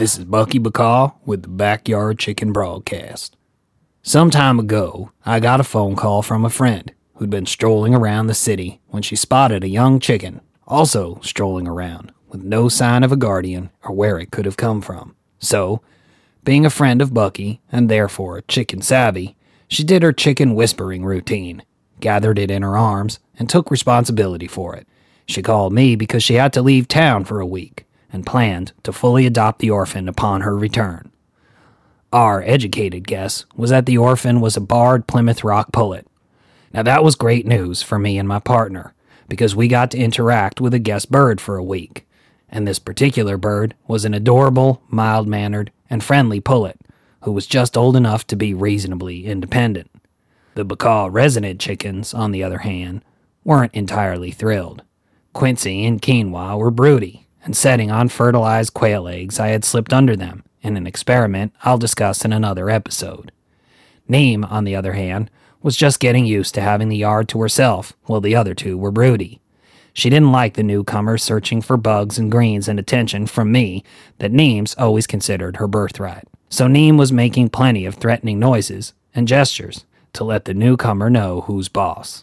This is Bucky Bacaw with the Backyard Chicken Broadcast. Some time ago, I got a phone call from a friend who'd been strolling around the city when she spotted a young chicken, also strolling around, with no sign of a guardian or where it could have come from. So, being a friend of Bucky, and therefore chicken savvy, she did her chicken whispering routine, gathered it in her arms, and took responsibility for it. She called me because she had to leave town for a week, and planned to fully adopt the orphan upon her return. Our educated guess was that the orphan was a barred Plymouth Rock pullet. Now that was great news for me and my partner, because we got to interact with a guest bird for a week, and this particular bird was an adorable, mild-mannered, and friendly pullet, who was just old enough to be reasonably independent. The Bacaw resident chickens, on the other hand, weren't entirely thrilled. Quincy and Quinoa were broody, and setting on fertilized quail eggs I had slipped under them in an experiment I'll discuss in another episode. Neem, on the other hand, was just getting used to having the yard to herself while the other two were broody. She didn't like the newcomer searching for bugs and greens and attention from me that Neem's always considered her birthright. So Neem was making plenty of threatening noises and gestures to let the newcomer know who's boss.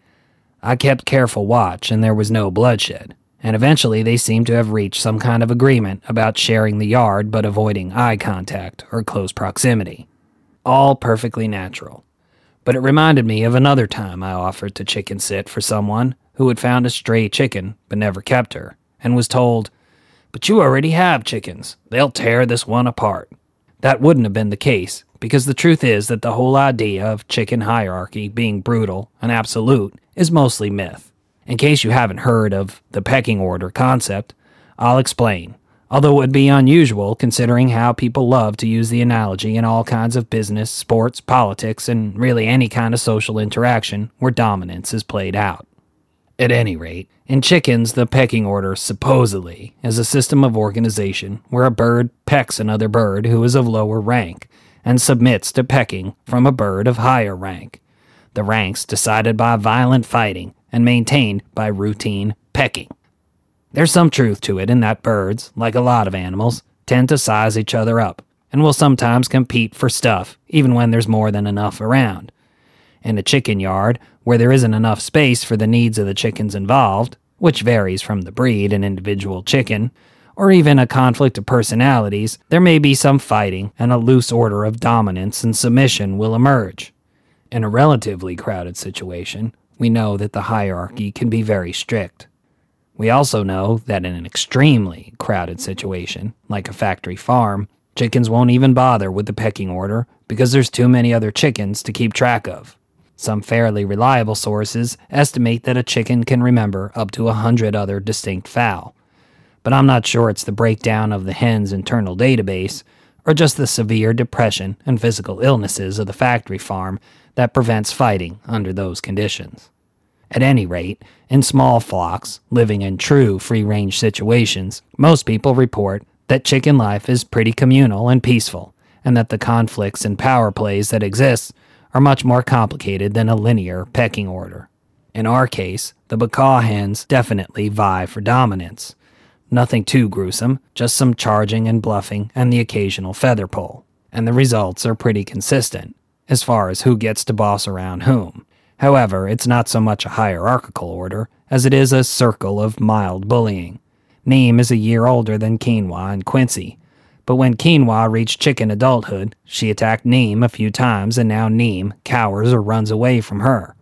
I kept careful watch and there was no bloodshed, and eventually they seemed to have reached some kind of agreement about sharing the yard but avoiding eye contact or close proximity. All perfectly natural. But it reminded me of another time I offered to chicken sit for someone who had found a stray chicken but never kept her, and was told, "But you already have chickens. They'll tear this one apart." That wouldn't have been the case, because the truth is that the whole idea of chicken hierarchy being brutal and absolute is mostly myth. In case you haven't heard of the pecking order concept, I'll explain, although it would be unusual considering how people love to use the analogy in all kinds of business, sports, politics, and really any kind of social interaction where dominance is played out. At any rate, in chickens, the pecking order supposedly is a system of organization where a bird pecks another bird who is of lower rank and submits to pecking from a bird of higher rank. The ranks decided by violent fighting and maintained by routine pecking. There's some truth to it in that birds, like a lot of animals, tend to size each other up and will sometimes compete for stuff even when there's more than enough around. In a chicken yard, where there isn't enough space for the needs of the chickens involved, which varies from the breed and individual chicken, or even a conflict of personalities, there may be some fighting and a loose order of dominance and submission will emerge. In a relatively crowded situation, we know that the hierarchy can be very strict. We also know that in an extremely crowded situation, like a factory farm, chickens won't even bother with the pecking order because there's too many other chickens to keep track of. Some fairly reliable sources estimate that a chicken can remember up to 100 other distinct fowl. But I'm not sure it's the breakdown of the hen's internal database, or just the severe depression and physical illnesses of the factory farm that prevents fighting under those conditions. At any rate, in small flocks, living in true free-range situations, most people report that chicken life is pretty communal and peaceful, and that the conflicts and power plays that exist are much more complicated than a linear pecking order. In our case, the Bacaw hens definitely vie for dominance. Nothing too gruesome, just some charging and bluffing and the occasional feather pull. And the results are pretty consistent, as far as who gets to boss around whom. However, it's not so much a hierarchical order as it is a circle of mild bullying. Neem is a year older than Quinoa and Quincy, but when Quinoa reached chicken adulthood, she attacked Neem a few times and now Neem cowers or runs away from her.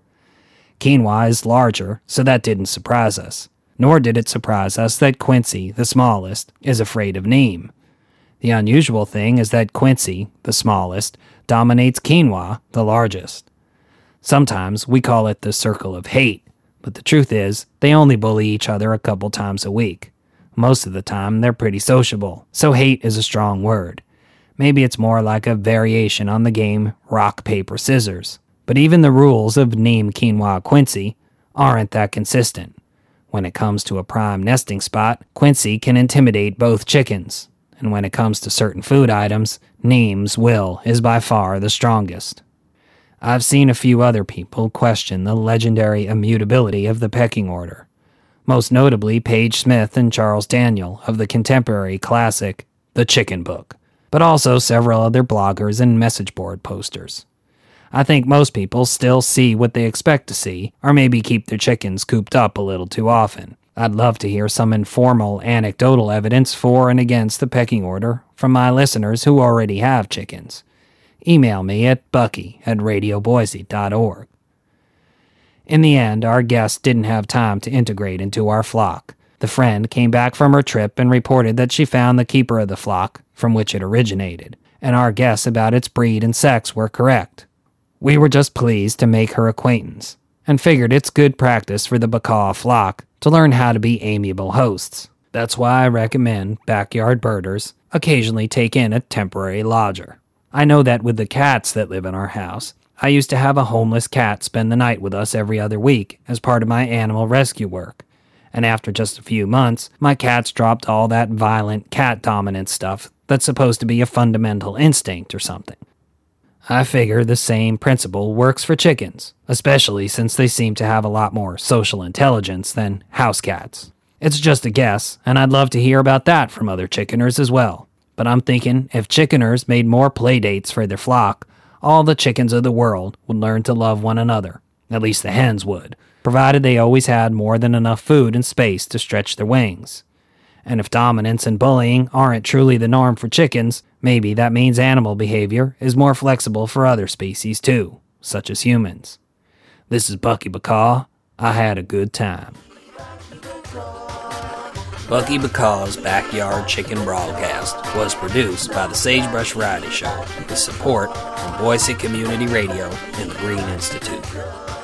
Quinoa is larger, so that didn't surprise us. Nor did it surprise us that Quincy, the smallest, is afraid of Neem. The unusual thing is that Quincy, the smallest, dominates Quinoa, the largest. Sometimes we call it the circle of hate, but the truth is they only bully each other a couple times a week. Most of the time they're pretty sociable, so hate is a strong word. Maybe it's more like a variation on the game rock, paper, scissors. But even the rules of Neem, Quinoa, Quincy aren't that consistent. When it comes to a prime nesting spot, Quincy can intimidate both chickens. And when it comes to certain food items, Neem's will is by far the strongest. I've seen a few other people question the legendary immutability of the pecking order. Most notably Paige Smith and Charles Daniel of the contemporary classic The Chicken Book, but also several other bloggers and message board posters. I think most people still see what they expect to see, or maybe keep their chickens cooped up a little too often. I'd love to hear some informal, anecdotal evidence for and against the pecking order from my listeners who already have chickens. Email me at bucky@radioboise.org. In the end, our guest didn't have time to integrate into our flock. The friend came back from her trip and reported that she found the keeper of the flock, from which it originated, and our guess about its breed and sex were correct. We were just pleased to make her acquaintance, and figured it's good practice for the Bakaw flock to learn how to be amiable hosts. That's why I recommend backyard birders occasionally take in a temporary lodger. I know that with the cats that live in our house, I used to have a homeless cat spend the night with us every other week as part of my animal rescue work. And after just a few months, my cats dropped all that violent cat dominance stuff that's supposed to be a fundamental instinct or something. I figure the same principle works for chickens, especially since they seem to have a lot more social intelligence than house cats. It's just a guess, and I'd love to hear about that from other chickeners as well. But I'm thinking if chickeners made more playdates for their flock, all the chickens of the world would learn to love one another. At least the hens would, provided they always had more than enough food and space to stretch their wings. And if dominance and bullying aren't truly the norm for chickens, maybe that means animal behavior is more flexible for other species too, such as humans. This is Bucky Bakaw. I had a good time. Bucky Bakaw's Backyard Chicken Broadcast was produced by the Sagebrush Variety Show with support from Boise Community Radio and the Green Institute.